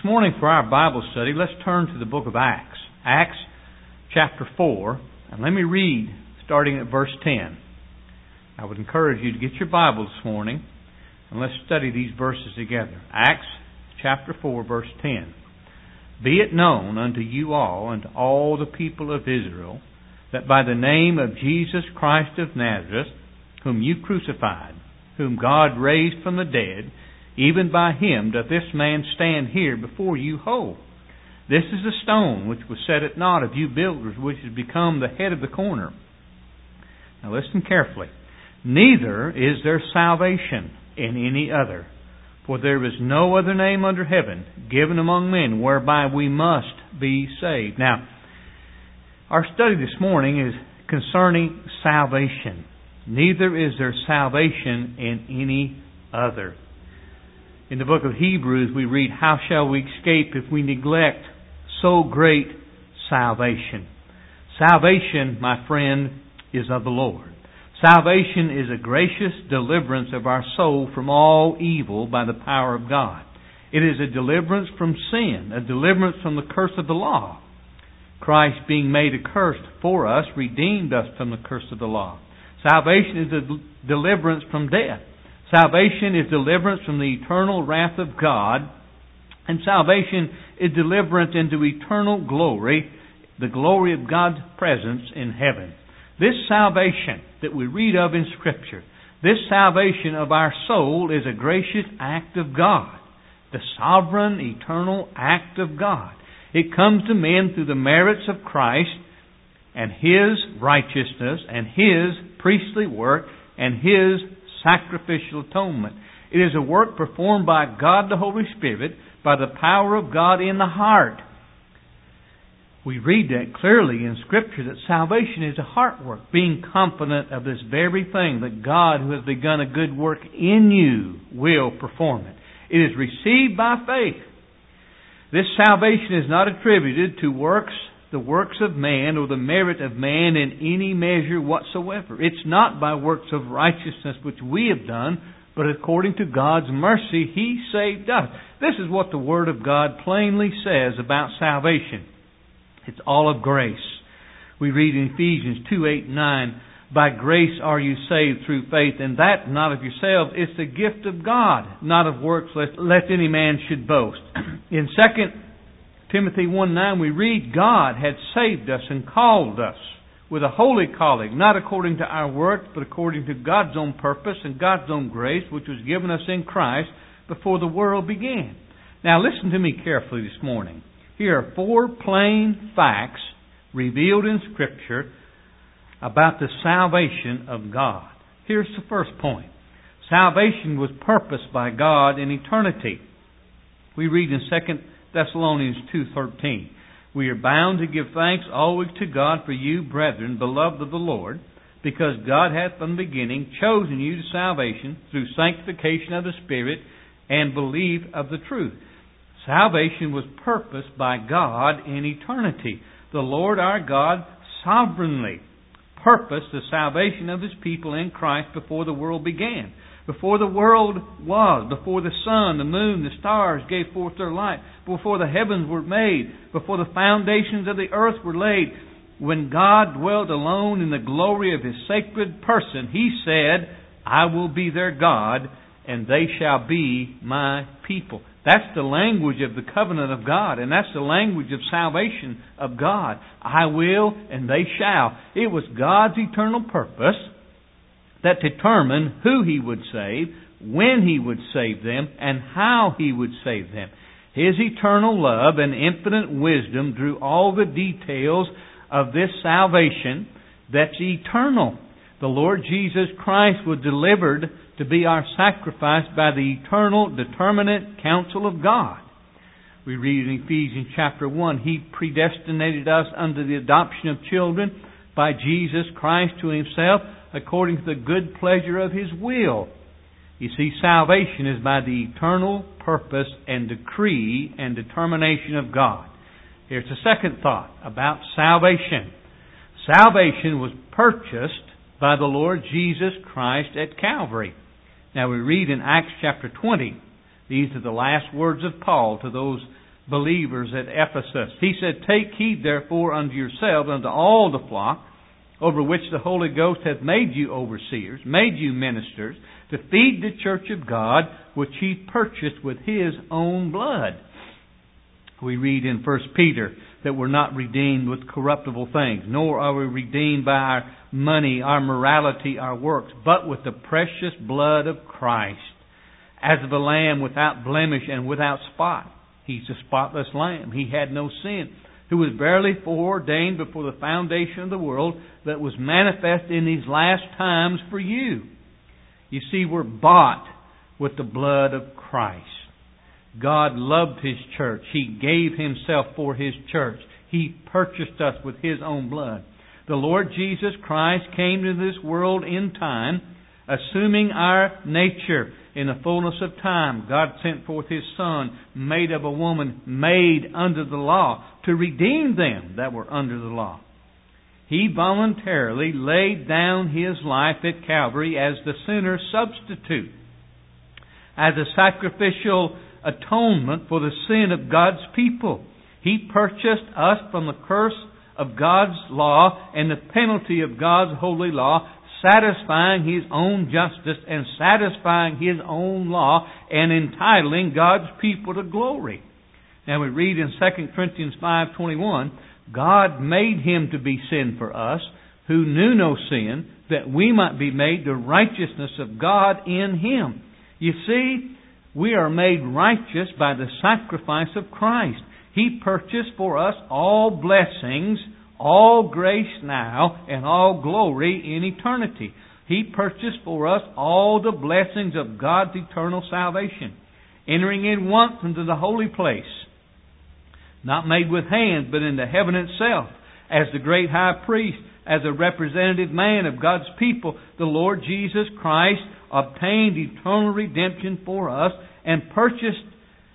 morning for our Bible study, let's turn to the book of Acts. Acts chapter 4, and let me read starting at verse 10. I would encourage you to get your Bible this morning, and let's study these verses together. Acts chapter 4, verse 10. Be it known unto you all and to all the people of Israel, that by the name of Jesus Christ of Nazareth, whom you crucified, whom God raised from the dead, even by him doth this man stand here before you whole. This is the stone which was set at naught of you builders, which has become the head of the corner. Now listen carefully. Neither is there salvation in any other, for there is no other name under heaven given among men whereby we must be saved. Now, our study this morning is concerning salvation. Neither is there salvation in any other. In the book of Hebrews we read, how shall we escape if we neglect so great salvation? Salvation, my friend, is of the Lord. Salvation is a gracious deliverance of our soul from all evil by the power of God. It is a deliverance from sin, a deliverance from the curse of the law. Christ, being made a curse for us, redeemed us from the curse of the law. Salvation is a deliverance from death. Salvation is deliverance from the eternal wrath of God. And salvation is deliverance into eternal glory, the glory of God's presence in heaven. This salvation that we read of in Scripture, this salvation of our soul is a gracious act of God, the sovereign, eternal act of God. It comes to men through the merits of Christ and His righteousness and His priestly work and His sacrificial atonement. It is a work performed by God the Holy Spirit by the power of God in the heart. We read that clearly in Scripture that salvation is a heart work, being confident of this very thing, that God who has begun a good work in you will perform it. It is received by faith. This salvation is not attributed to the works of man or the merit of man in any measure whatsoever. It's not by works of righteousness which we have done, but according to God's mercy He saved us. This is what the Word of God plainly says about salvation. It's all of grace. We read in Ephesians 2:8-9, by grace are you saved through faith, and that not of yourselves, it's the gift of God, not of works, lest any man should boast. In 2 Timothy 1:9 we read, God had saved us and called us with a holy calling, not according to our works, but according to God's own purpose and God's own grace, which was given us in Christ before the world began. Now listen to me carefully this morning. Here are 4 plain facts revealed in Scripture about the salvation of God. Here's the first point. Salvation was purposed by God in eternity. We read in 2 Thessalonians 2:13, we are bound to give thanks always to God for you, brethren, beloved of the Lord, because God hath from the beginning chosen you to salvation through sanctification of the Spirit and belief of the truth. Salvation was purposed by God in eternity. The Lord our God sovereignly purposed the salvation of His people in Christ before the world began. Before the world was, before the sun, the moon, the stars gave forth their light, before the heavens were made, before the foundations of the earth were laid, when God dwelt alone in the glory of His sacred person, He said, I will be their God, and they shall be my people. That's the language of the covenant of God, and that's the language of salvation of God. I will, and they shall. It was God's eternal purpose that determined who He would save, when He would save them, and how He would save them. His eternal love and infinite wisdom drew all the details of this salvation that's eternal. The Lord Jesus Christ was delivered to be our sacrifice by the eternal, determinate counsel of God. We read in Ephesians chapter 1, He predestinated us unto the adoption of children by Jesus Christ to Himself, according to the good pleasure of His will. You see, salvation is by the eternal purpose and decree and determination of God. Here's the second thought about salvation. Salvation was purchased by the Lord Jesus Christ at Calvary. Now we read in Acts chapter 20, these are the last words of Paul to those believers at Ephesus. He said, "Take heed therefore unto yourselves, unto all the flock, over which the Holy Ghost hath made you overseers, made you ministers, to feed the church of God, which He purchased with His own blood." We read in 1 Peter that we're not redeemed with corruptible things, nor are we redeemed by our money, our morality, our works, but with the precious blood of Christ, as of a lamb without blemish and without spot. He's the spotless lamb. He had no sin, who was verily foreordained before the foundation of the world, that was manifest in these last times for you. You see, we're bought with the blood of Christ. God loved His church. He gave Himself for His church. He purchased us with His own blood. The Lord Jesus Christ came to this world in time, assuming our nature. In the fullness of time, God sent forth His Son, made of a woman, made under the law, to redeem them that were under the law. He voluntarily laid down His life at Calvary as the sinner's substitute, as a sacrificial atonement for the sin of God's people. He purchased us from the curse of God's law and the penalty of God's holy law, satisfying His own justice and satisfying His own law and entitling God's people to glory. Now we read in 2 Corinthians 5:21, God made Him to be sin for us, who knew no sin, that we might be made the righteousness of God in Him. You see, we are made righteous by the sacrifice of Christ. He purchased for us all blessings, all grace now, and all glory in eternity. He purchased for us all the blessings of God's eternal salvation, entering in once into the holy place, not made with hands, but into heaven itself, as the great high priest, as a representative man of God's people. The Lord Jesus Christ obtained eternal redemption for us and purchased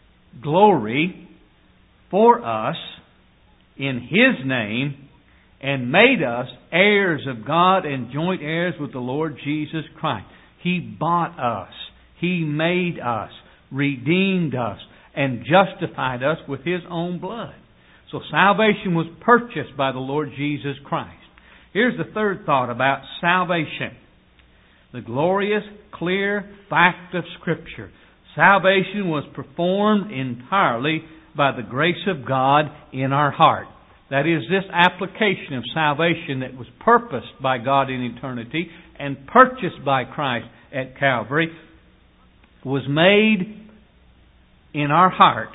glory for us in His name, and made us heirs of God and joint heirs with the Lord Jesus Christ. He bought us. He made us, redeemed us, and justified us with His own blood. So salvation was purchased by the Lord Jesus Christ. Here's the third thought about salvation. The glorious, clear fact of Scripture. Salvation was performed entirely by the grace of God in our heart. That is, this application of salvation that was purposed by God in eternity and purchased by Christ at Calvary was made in our heart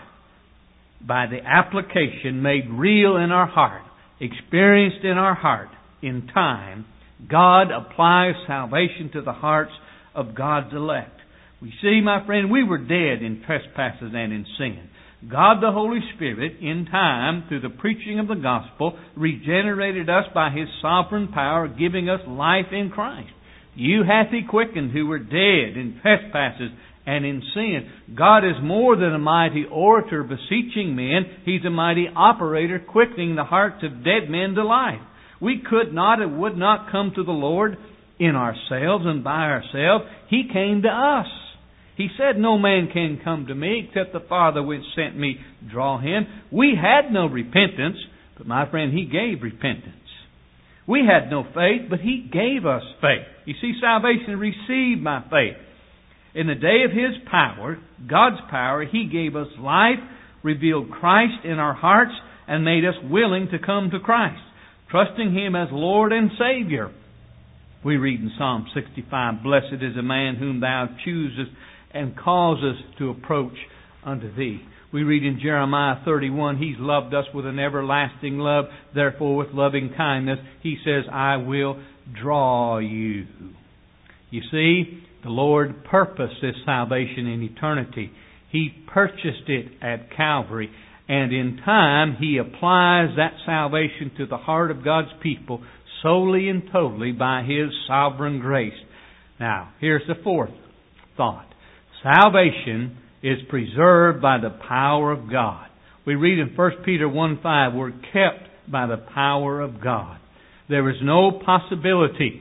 by the application, made real in our heart, experienced in our heart in time. God applies salvation to the hearts of God's elect. We see, my friend, we were dead in trespasses and in sin. God the Holy Spirit, in time, through the preaching of the gospel, regenerated us by His sovereign power, giving us life in Christ. You hath He quickened who were dead in trespasses and in sin. God is more than a mighty orator beseeching men. He's a mighty operator quickening the hearts of dead men to life. We could not and would not come to the Lord in ourselves and by ourselves. He came to us. He said, "No man can come to me except the Father which sent me draw him." We had no repentance, but my friend, He gave repentance. We had no faith, but He gave us faith. You see, salvation received by faith. In the day of His power, God's power, He gave us life, revealed Christ in our hearts, and made us willing to come to Christ, trusting Him as Lord and Savior. We read in Psalm 65, "Blessed is a man whom Thou choosest and causest to approach unto Thee." We read in Jeremiah 31, He's loved us with an everlasting love, therefore with loving kindness, He says, "I will draw you." You see, the Lord purposed this salvation in eternity. He purchased it at Calvary. And in time, He applies that salvation to the heart of God's people solely and totally by His sovereign grace. Now, here's the fourth thought. Salvation is preserved by the power of God. We read in 1 Peter 1:5, we're kept by the power of God. There is no possibility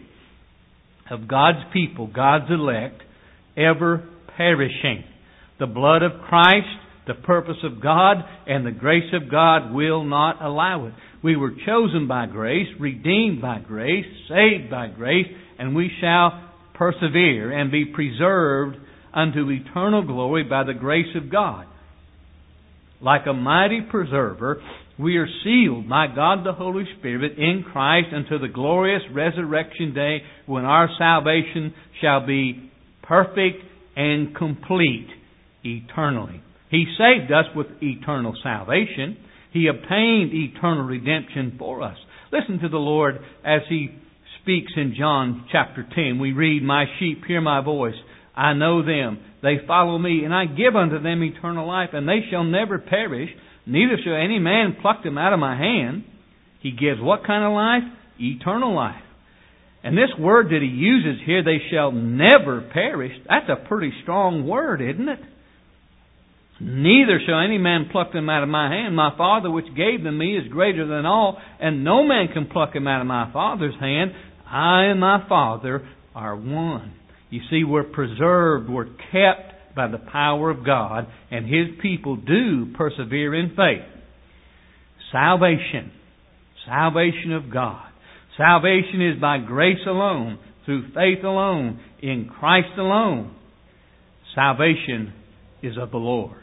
of God's people, God's elect, ever perishing. The blood of Christ the purpose of God, and the grace of God will not allow it. We were chosen by grace, redeemed by grace, saved by grace, and we shall persevere and be preserved unto eternal glory by the grace of God. Like a mighty preserver, we are sealed by God the Holy Spirit in Christ unto the glorious resurrection day when our salvation shall be perfect and complete eternally. He saved us with eternal salvation. He obtained eternal redemption for us. Listen to the Lord as He speaks in John chapter 10. We read, "My sheep hear my voice. I know them. They follow me, and I give unto them eternal life, and they shall never perish, neither shall any man pluck them out of my hand." He gives what kind of life? Eternal life. And this word that He uses here, "they shall never perish," that's a pretty strong word, isn't it? "Neither shall any man pluck them out of my hand. My Father which gave them me is greater than all, and no man can pluck them out of my Father's hand. I and my Father are one." You see, we're preserved, we're kept by the power of God, and His people do persevere in faith. Salvation. Salvation of God. Salvation is by grace alone, through faith alone, in Christ alone. Salvation is of the Lord.